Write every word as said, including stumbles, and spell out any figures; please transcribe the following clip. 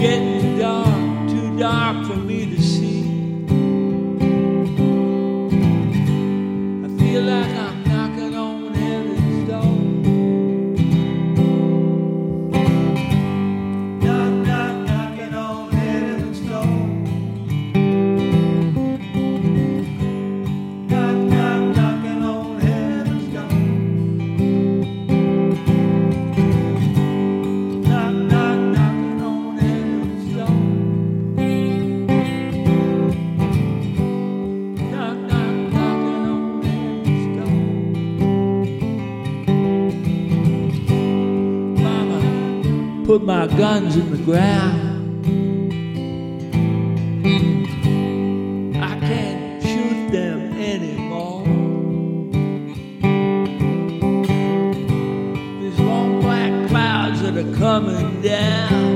getting dark, too dark for me to see. I feel like I'm knocking on heaven's door. Knock, knock, knocking on heaven's door. Knock, knock, knocking on heaven's door. Knock, knock, knocking on heaven's door. Knock, knock, knocking on heaven's door. Mama, put my guns in the ground. I can't shoot them anymore. These long black clouds that are coming down.